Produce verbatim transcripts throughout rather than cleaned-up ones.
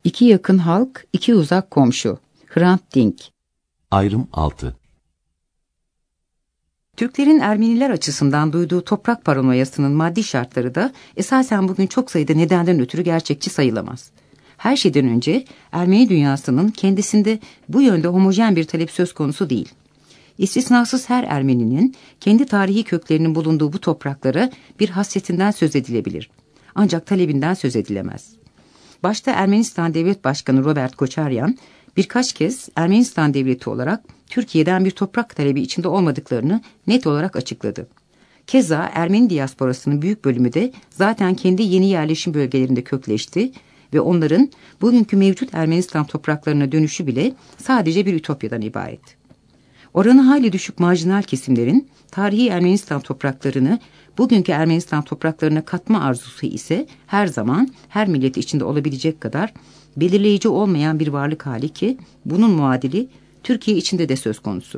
İki yakın halk, iki uzak komşu. Hrant Dink. Ayrım altı. Türklerin Ermeniler açısından duyduğu toprak paranoyasının maddi şartları da esasen bugün çok sayıda nedenden ötürü gerçekçi sayılamaz. Her şeyden önce Ermeni dünyasının kendisinde bu yönde homojen bir talep söz konusu değil. İstisnasız her Ermeninin kendi tarihi köklerinin bulunduğu bu topraklara bir hasretinden söz edilebilir. Ancak talebinden söz edilemez. Başta Ermenistan Devlet Başkanı Robert Koçaryan birkaç kez Ermenistan Devleti olarak Türkiye'den bir toprak talebi içinde olmadıklarını net olarak açıkladı. Keza Ermeni diasporasının büyük bölümü de zaten kendi yeni yerleşim bölgelerinde kökleşti ve onların bugünkü mevcut Ermenistan topraklarına dönüşü bile sadece bir ütopyadan ibaret. Oranı hayli düşük marjinal kesimlerin tarihi Ermenistan topraklarını bugünkü Ermenistan topraklarına katma arzusu ise her zaman her millet içinde olabilecek kadar belirleyici olmayan bir varlık hali ki bunun muadili Türkiye içinde de söz konusu.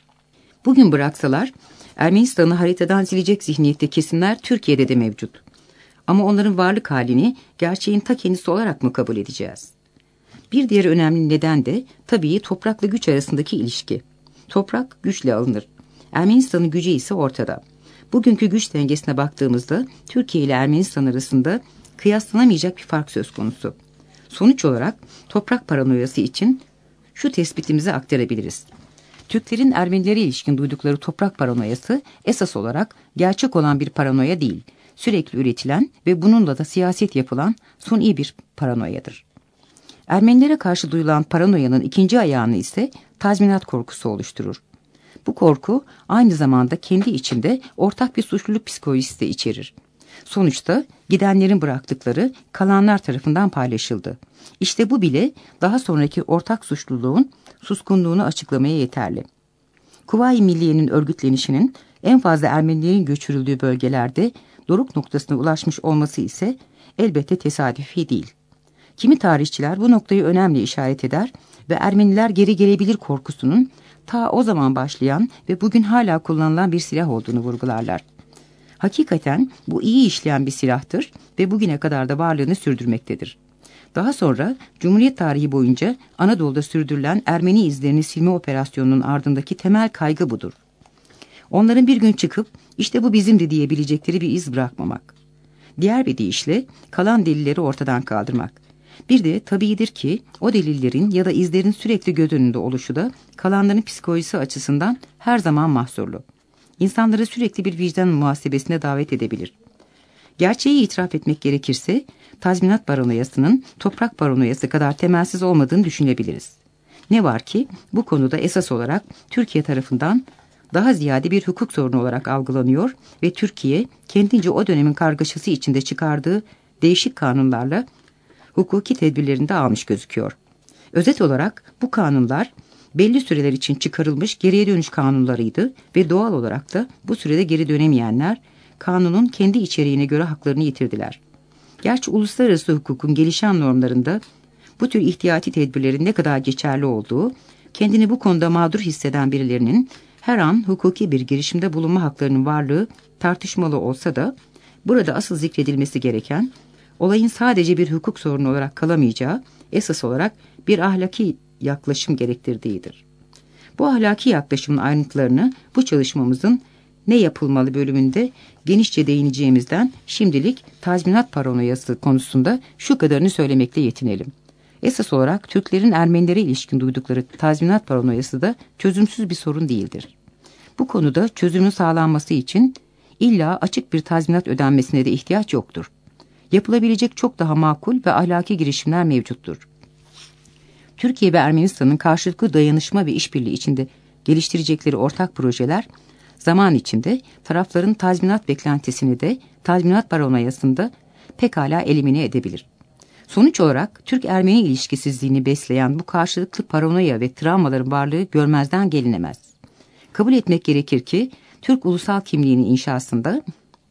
Bugün bıraksalar Ermenistan'ı haritadan silecek zihniyette kesimler Türkiye'de de mevcut. Ama onların varlık halini gerçeğin ta kendisi olarak mı kabul edeceğiz? Bir diğer önemli neden de tabii toprakla güç arasındaki ilişki. Toprak güçle alınır. Ermenistan'ın gücü ise ortada. Bugünkü güç dengesine baktığımızda Türkiye ile Ermenistan arasında kıyaslanamayacak bir fark söz konusu. Sonuç olarak toprak paranoyası için şu tespitimizi aktarabiliriz. Türklerin Ermenilere ilişkin duydukları toprak paranoyası esas olarak gerçek olan bir paranoya değil, sürekli üretilen ve bununla da siyaset yapılan suni bir paranoyadır. Ermenilere karşı duyulan paranoyanın ikinci ayağını ise tazminat korkusu oluşturur. Bu korku aynı zamanda kendi içinde ortak bir suçluluk psikolojisi de içerir. Sonuçta gidenlerin bıraktıkları kalanlar tarafından paylaşıldı. İşte bu bile daha sonraki ortak suçluluğun suskunluğunu açıklamaya yeterli. Kuvayi Milliye'nin örgütlenişinin en fazla Ermenilerin göçürüldüğü bölgelerde doruk noktasına ulaşmış olması ise elbette tesadüfi değil. Kimi tarihçiler bu noktayı önemli işaret eder ve Ermeniler geri gelebilir korkusunun ta o zaman başlayan ve bugün hala kullanılan bir silah olduğunu vurgularlar. Hakikaten bu iyi işleyen bir silahtır ve bugüne kadar da varlığını sürdürmektedir. Daha sonra Cumhuriyet tarihi boyunca Anadolu'da sürdürülen Ermeni izlerini silme operasyonunun ardındaki temel kaygı budur. Onların bir gün çıkıp işte bu bizimdi diyebilecekleri bir iz bırakmamak. Diğer bir deyişle kalan delilleri ortadan kaldırmak. Bir de tabiidir ki o delillerin ya da izlerin sürekli göz önünde oluşu da kalanların psikolojisi açısından her zaman mahsurlu. İnsanları sürekli bir vicdan muhasebesine davet edebilir. Gerçeği itiraf etmek gerekirse tazminat paranoyasının toprak paranoyası kadar temelsiz olmadığını düşünebiliriz. Ne var ki bu konuda esas olarak Türkiye tarafından daha ziyade bir hukuk sorunu olarak algılanıyor ve Türkiye kendince o dönemin kargaşası içinde çıkardığı değişik kanunlarla hukuki tedbirlerini de almış gözüküyor. Özet olarak bu kanunlar belli süreler için çıkarılmış geriye dönüş kanunlarıydı ve doğal olarak da bu sürede geri dönemeyenler kanunun kendi içeriğine göre haklarını yitirdiler. Gerçi uluslararası hukukun gelişen normlarında bu tür ihtiyati tedbirlerin ne kadar geçerli olduğu, kendini bu konuda mağdur hisseden birilerinin her an hukuki bir girişimde bulunma haklarının varlığı tartışmalı olsa da burada asıl zikredilmesi gereken olayın sadece bir hukuk sorunu olarak kalamayacağı esas olarak bir ahlaki yaklaşım gerektirdiğidir. Bu ahlaki yaklaşımın ayrıntılarını bu çalışmamızın ne yapılmalı bölümünde genişçe değineceğimizden şimdilik tazminat paranoyası konusunda şu kadarını söylemekle yetinelim. Esas olarak Türklerin Ermenilere ilişkin duydukları tazminat paranoyası da çözümsüz bir sorun değildir. Bu konuda çözümün sağlanması için illa açık bir tazminat ödenmesine de ihtiyaç yoktur. Yapılabilecek çok daha makul ve ahlaki girişimler mevcuttur. Türkiye ve Ermenistan'ın karşılıklı dayanışma ve işbirliği içinde geliştirecekleri ortak projeler zaman içinde tarafların tazminat beklentisini de tazminat paranoyasında pekala elimine edebilir. Sonuç olarak Türk-Ermeni ilişkisizliğini besleyen bu karşılıklı paranoya ve travmaların varlığı görmezden gelinemez. Kabul etmek gerekir ki Türk ulusal kimliğinin inşasında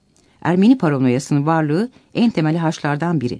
Ermeni paranoyasının varlığı en temel haşlardan biri.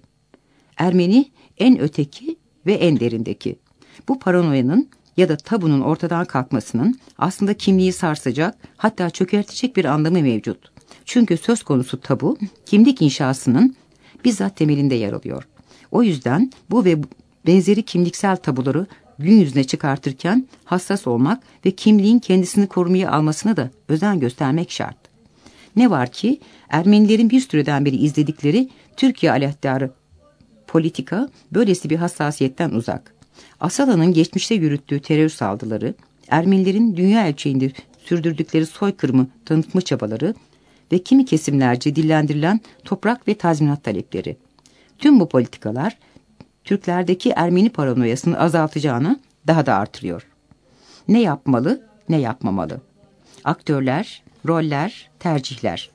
Ermeni en öteki ve en derindeki. Bu paranoyanın ya da tabunun ortadan kalkmasının aslında kimliği sarsacak, hatta çökertecek bir anlamı mevcut. Çünkü söz konusu tabu, kimlik inşasının bizzat temelinde yer alıyor. O yüzden bu ve benzeri kimliksel tabuları gün yüzüne çıkartırken hassas olmak ve kimliğin kendisini korumaya almasına da özen göstermek şart. Ne var ki Ermenilerin bir süreden beri izledikleri Türkiye aleyhtarı politika böylesi bir hassasiyetten uzak. Asala'nın geçmişte yürüttüğü terör saldırıları, Ermenilerin dünya ölçeğinde sürdürdükleri soykırımı tanıtma çabaları ve kimi kesimlerce dillendirilen toprak ve tazminat talepleri. Tüm bu politikalar Türklerdeki Ermeni paranoyasını azaltacağını daha da artırıyor. Ne yapmalı, ne yapmamalı? Aktörler, roller, tercihler.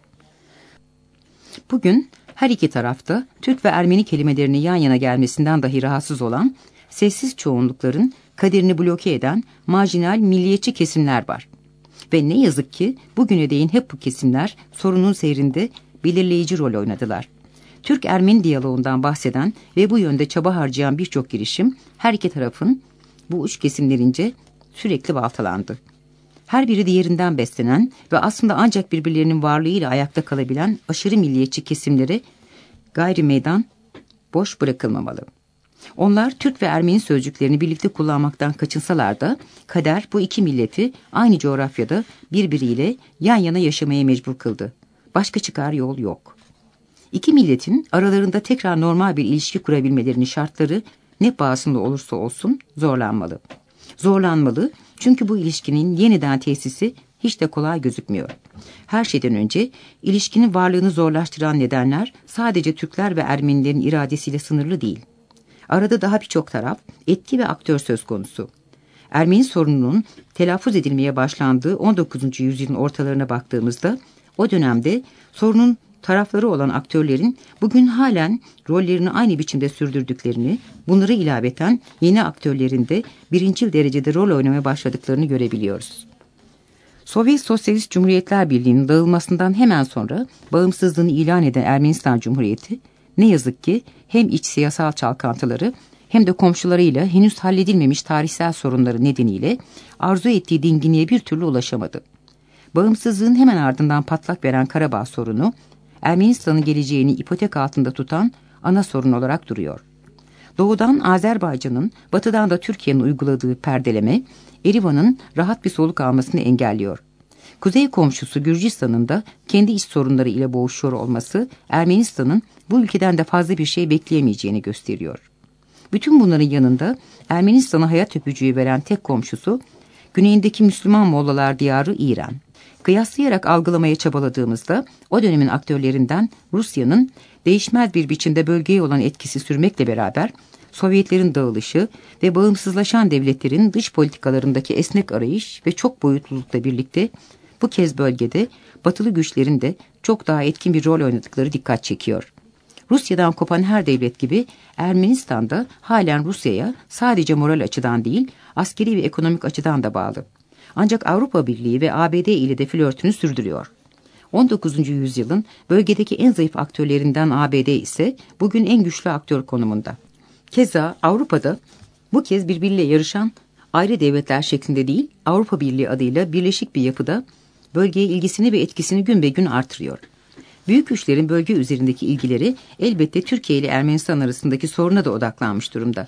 Bugün her iki tarafta Türk ve Ermeni kelimelerinin yan yana gelmesinden dahi rahatsız olan, sessiz çoğunlukların kaderini bloke eden marjinal milliyetçi kesimler var. Ve ne yazık ki bugüne değin hep bu kesimler sorunun seyrinde belirleyici rol oynadılar. Türk-Ermeni diyaloğundan bahseden ve bu yönde çaba harcayan birçok girişim her iki tarafın bu uç kesimlerince sürekli baltalandı. Her biri diğerinden beslenen ve aslında ancak birbirlerinin varlığıyla ayakta kalabilen aşırı milliyetçi kesimleri gayri meydan boş bırakılmamalı. Onlar Türk ve Ermeni sözcüklerini birlikte kullanmaktan kaçınsalar da kader bu iki milleti aynı coğrafyada birbiriyle yan yana yaşamaya mecbur kıldı. Başka çıkar yol yok. İki milletin aralarında tekrar normal bir ilişki kurabilmelerinin şartları ne pahasına olursa olsun zorlanmalı. Zorlanmalı çünkü bu ilişkinin yeniden tesisi hiç de kolay gözükmüyor. Her şeyden önce ilişkinin varlığını zorlaştıran nedenler sadece Türkler ve Ermenilerin iradesiyle sınırlı değil. Arada daha birçok taraf, etki ve aktör söz konusu. Ermeni sorununun telaffuz edilmeye başlandığı on dokuzuncu yüzyılın ortalarına baktığımızda o dönemde sorunun tarafları olan aktörlerin bugün halen rollerini aynı biçimde sürdürdüklerini, bunları ilaveten yeni aktörlerin de birincil derecede rol oynamaya başladıklarını görebiliyoruz. Sovyet Sosyalist Cumhuriyetler Birliği'nin dağılmasından hemen sonra bağımsızlığını ilan eden Ermenistan Cumhuriyeti, ne yazık ki hem iç siyasal çalkantıları hem de komşularıyla henüz halledilmemiş tarihsel sorunları nedeniyle arzu ettiği dinginliğe bir türlü ulaşamadı. Bağımsızlığın hemen ardından patlak veren Karabağ sorunu, Ermenistan'ın geleceğini ipotek altında tutan ana sorun olarak duruyor. Doğudan Azerbaycan'ın, batıdan da Türkiye'nin uyguladığı perdeleme, Erivan'ın rahat bir soluk almasını engelliyor. Kuzey komşusu Gürcistan'ın da kendi iç sorunları ile boğuşuyor olması, Ermenistan'ın bu ülkeden de fazla bir şey bekleyemeyeceğini gösteriyor. Bütün bunların yanında Ermenistan'a hayat öpücüğü veren tek komşusu, güneyindeki Müslüman Mollalar diyarı İran. Kıyaslayarak algılamaya çabaladığımızda o dönemin aktörlerinden Rusya'nın değişmez bir biçimde bölgeye olan etkisi sürmekle beraber Sovyetlerin dağılışı ve bağımsızlaşan devletlerin dış politikalarındaki esnek arayış ve çok boyutlulukla birlikte bu kez bölgede batılı güçlerin de çok daha etkin bir rol oynadıkları dikkat çekiyor. Rusya'dan kopan her devlet gibi Ermenistan'da halen Rusya'ya sadece moral açıdan değil, askeri ve ekonomik açıdan da bağlı. Ancak Avrupa Birliği ve A B D ile de flörtünü sürdürüyor. on dokuzuncu yüzyılın bölgedeki en zayıf aktörlerinden A B D ise bugün en güçlü aktör konumunda. Keza Avrupa'da bu kez birbiriyle yarışan ayrı devletler şeklinde değil, Avrupa Birliği adıyla birleşik bir yapıda bölgeye ilgisini ve etkisini gün be gün artırıyor. Büyük güçlerin bölge üzerindeki ilgileri elbette Türkiye ile Ermenistan arasındaki soruna da odaklanmış durumda.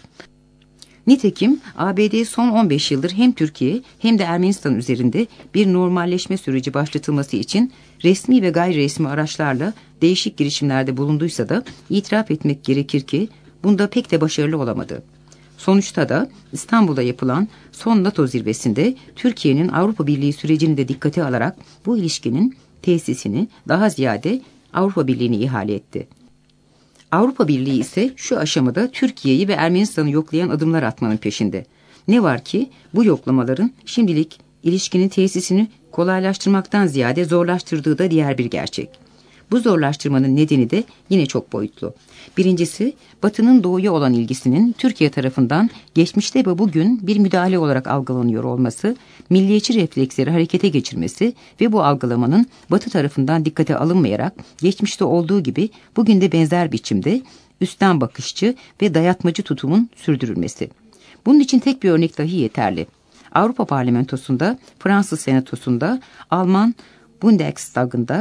Nitekim A B D son on beş yıldır hem Türkiye hem de Ermenistan üzerinde bir normalleşme süreci başlatılması için resmi ve gayri resmi araçlarla değişik girişimlerde bulunduysa da itiraf etmek gerekir ki bunda pek de başarılı olamadı. Sonuçta da İstanbul'da yapılan son NATO zirvesinde Türkiye'nin Avrupa Birliği sürecini de dikkate alarak bu ilişkinin tesisini daha ziyade Avrupa Birliği'ne ihale etti. Avrupa Birliği ise şu aşamada Türkiye'yi ve Ermenistan'ı yoklayan adımlar atmanın peşinde. Ne var ki bu yoklamaların şimdilik ilişkinin tesisini kolaylaştırmaktan ziyade zorlaştırdığı da diğer bir gerçek. Bu zorlaştırmanın nedeni de yine çok boyutlu. Birincisi, Batı'nın doğuya olan ilgisinin Türkiye tarafından geçmişte ve bugün bir müdahale olarak algılanıyor olması, milliyetçi refleksleri harekete geçirmesi ve bu algılamanın Batı tarafından dikkate alınmayarak geçmişte olduğu gibi bugün de benzer biçimde üstten bakışçı ve dayatmacı tutumun sürdürülmesi. Bunun için tek bir örnek dahi yeterli. Avrupa Parlamentosu'nda, Fransız Senatosu'nda, Alman Bundestag'ında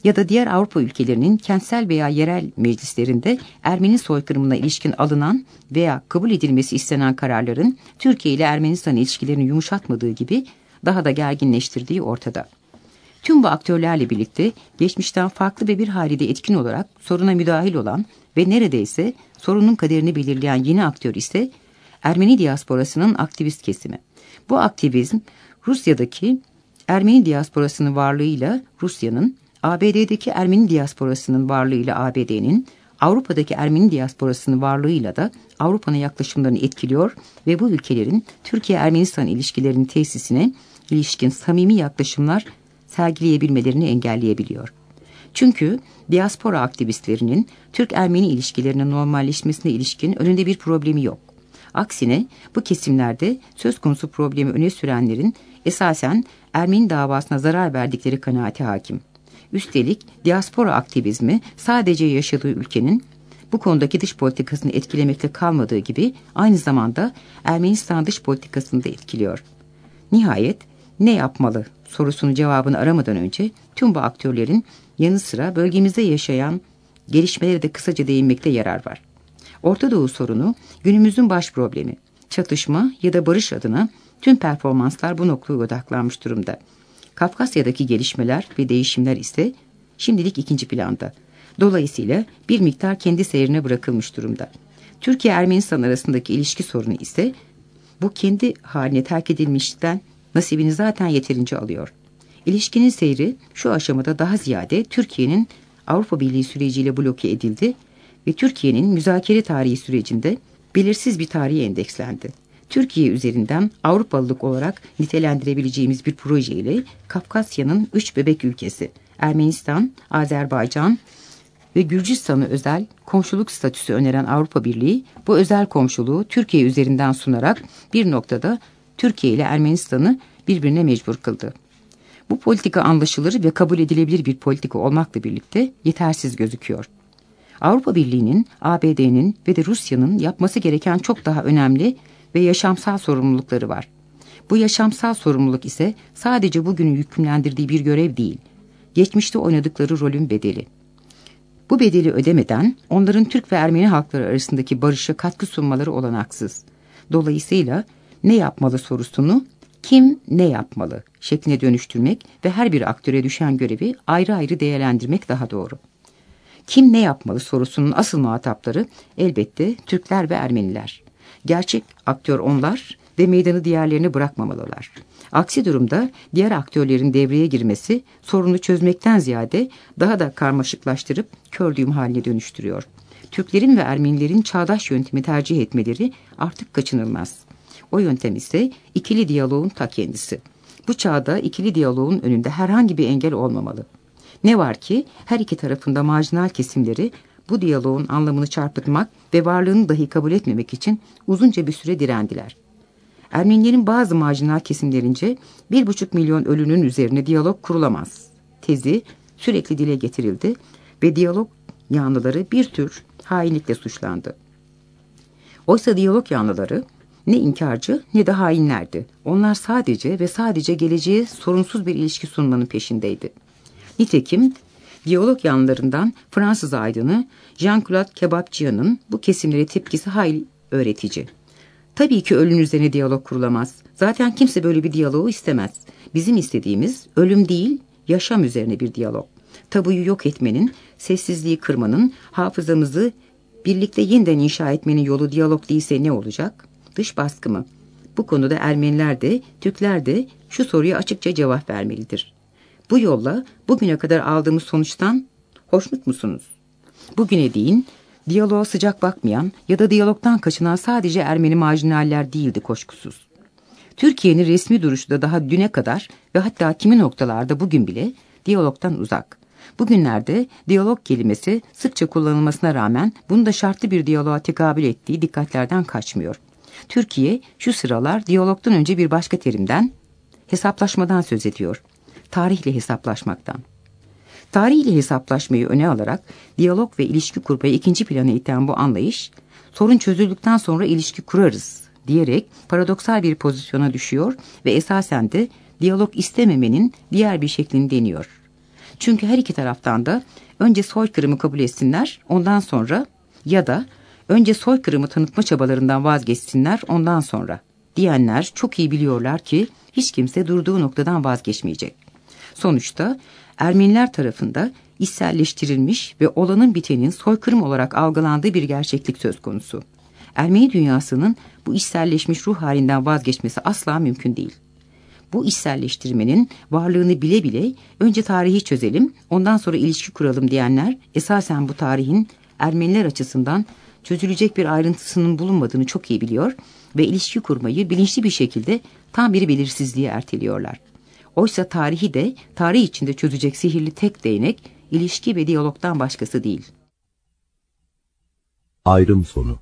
ya da diğer Avrupa ülkelerinin kentsel veya yerel meclislerinde Ermeni soykırımına ilişkin alınan veya kabul edilmesi istenen kararların Türkiye ile Ermenistan ilişkilerini yumuşatmadığı gibi daha da gerginleştirdiği ortada. Tüm bu aktörlerle birlikte geçmişten farklı ve bir halde etkin olarak soruna müdahil olan ve neredeyse sorunun kaderini belirleyen yeni aktör ise Ermeni diasporasının aktivist kesimi. Bu aktivizm Rusya'daki Ermeni diasporasının varlığıyla Rusya'nın, A B D'deki Ermeni diasporasının varlığıyla A B D'nin, Avrupa'daki Ermeni diasporasının varlığıyla da Avrupa'nın yaklaşımlarını etkiliyor ve bu ülkelerin Türkiye-Ermenistan ilişkilerinin tesisine ilişkin samimi yaklaşımlar sergileyebilmelerini engelleyebiliyor. Çünkü diaspora aktivistlerinin Türk-Ermeni ilişkilerinin normalleşmesine ilişkin önünde bir problemi yok. Aksine bu kesimlerde söz konusu problemi öne sürenlerin esasen Ermeni davasına zarar verdikleri kanaati hakim. Üstelik diaspora aktivizmi sadece yaşadığı ülkenin bu konudaki dış politikasını etkilemekle kalmadığı gibi aynı zamanda Ermenistan dış politikasını da etkiliyor. Nihayet ne yapmalı sorusunun cevabını aramadan önce tüm bu aktörlerin yanı sıra bölgemizde yaşayan gelişmelere de kısaca değinmekte yarar var. Orta Doğu sorunu günümüzün baş problemi. Çatışma ya da barış adına tüm performanslar bu noktaya odaklanmış durumda. Kafkasya'daki gelişmeler ve değişimler ise şimdilik ikinci planda. Dolayısıyla bir miktar kendi seyrine bırakılmış durumda. Türkiye-Ermenistan arasındaki ilişki sorunu ise bu kendi haline terk edilmişten nasibini zaten yeterince alıyor. İlişkinin seyri şu aşamada daha ziyade Türkiye'nin Avrupa Birliği süreciyle bloke edildi ve Türkiye'nin müzakere tarihi sürecinde belirsiz bir tarihe endekslendi. Türkiye üzerinden Avrupalılık olarak nitelendirebileceğimiz bir proje ile Kafkasya'nın üç bebek ülkesi Ermenistan, Azerbaycan ve Gürcistan'a özel komşuluk statüsü öneren Avrupa Birliği bu özel komşuluğu Türkiye üzerinden sunarak bir noktada Türkiye ile Ermenistan'ı birbirine mecbur kıldı. Bu politika anlaşılır ve kabul edilebilir bir politika olmakla birlikte yetersiz gözüküyor. Avrupa Birliği'nin, A B D'nin ve de Rusya'nın yapması gereken çok daha önemli ve yaşamsal sorumlulukları var. Bu yaşamsal sorumluluk ise sadece bugünün yükümlendirdiği bir görev değil, geçmişte oynadıkları rolün bedeli. Bu bedeli ödemeden onların Türk ve Ermeni halkları arasındaki barışa katkı sunmaları olanaksız. Dolayısıyla ne yapmalı sorusunu kim ne yapmalı şekline dönüştürmek ve her bir aktöre düşen görevi ayrı ayrı değerlendirmek daha doğru. Kim ne yapmalı sorusunun asıl muhatapları elbette Türkler ve Ermeniler. Gerçek aktör onlar ve meydanı diğerlerine bırakmamalılar. Aksi durumda diğer aktörlerin devreye girmesi sorunu çözmekten ziyade daha da karmaşıklaştırıp kör düğüm haline dönüştürüyor. Türklerin ve Ermenilerin çağdaş yöntemi tercih etmeleri artık kaçınılmaz. O yöntem ise ikili diyaloğun ta kendisi. Bu çağda ikili diyaloğun önünde herhangi bir engel olmamalı. Ne var ki her iki tarafında marjinal kesimleri bu diyaloğun anlamını çarpıtmak ve varlığını dahi kabul etmemek için uzunca bir süre direndiler. Ermenilerin bazı marjinal kesimlerince bir buçuk milyon ölünün üzerine diyalog kurulamaz tezi sürekli dile getirildi ve diyalog yanlıları bir tür hainlikle suçlandı. Oysa diyalog yanlıları ne inkarcı ne de hainlerdi. Onlar sadece ve sadece geleceğe sorunsuz bir ilişki sunmanın peşindeydi. Nitekim diyalog yanlarından Fransız aydını Jean-Claude Kebapçıyan'ın bu kesimlere tepkisi hayli öğretici. Tabii ki ölüm üzerine diyalog kurulamaz. Zaten kimse böyle bir diyaloğu istemez. Bizim istediğimiz ölüm değil, yaşam üzerine bir diyalog. Tabuyu yok etmenin, sessizliği kırmanın, hafızamızı birlikte yeniden inşa etmenin yolu diyalog değilse ne olacak? Dış baskı mı? Bu konuda Ermeniler de, Türkler de şu soruya açıkça cevap vermelidir. Bu yolla bugüne kadar aldığımız sonuçtan hoşnut musunuz? Bugüne değin diyaloğa sıcak bakmayan ya da diyalogdan kaçınan sadece Ermeni marjinaller değildi kuşkusuz. Türkiye'nin resmi duruşu da daha düne kadar ve hatta kimi noktalarda bugün bile diyalogdan uzak. Bugünlerde diyalog kelimesi sıkça kullanılmasına rağmen bunu da şartlı bir diyaloğa tekabül ettiği dikkatlerden kaçmıyor. Türkiye şu sıralar diyalogdan önce bir başka terimden, hesaplaşmadan söz ediyor. Tarihle hesaplaşmaktan. Tarihle hesaplaşmayı öne alarak diyalog ve ilişki kurmayı ikinci plana iten bu anlayış, sorun çözüldükten sonra ilişki kurarız diyerek paradoksal bir pozisyona düşüyor ve esasen de diyalog istememenin diğer bir şeklini deniyor. Çünkü her iki taraftan da önce soykırımı kabul etsinler, ondan sonra ya da önce soykırımı tanıtma çabalarından vazgeçsinler, ondan sonra diyenler çok iyi biliyorlar ki hiç kimse durduğu noktadan vazgeçmeyecek. Sonuçta Ermeniler tarafında içselleştirilmiş ve olanın bitenin soykırım olarak algılandığı bir gerçeklik söz konusu. Ermeni dünyasının bu içselleşmiş ruh halinden vazgeçmesi asla mümkün değil. Bu içselleştirmenin varlığını bile bile önce tarihi çözelim, ondan sonra ilişki kuralım diyenler esasen bu tarihin Ermeniler açısından çözülecek bir ayrıntısının bulunmadığını çok iyi biliyor ve ilişki kurmayı bilinçli bir şekilde tam bir belirsizliğe erteliyorlar. Oysa tarihi de tarih içinde çözecek sihirli tek değnek ilişki ve diyalogdan başkası değil. Ayrım sonu.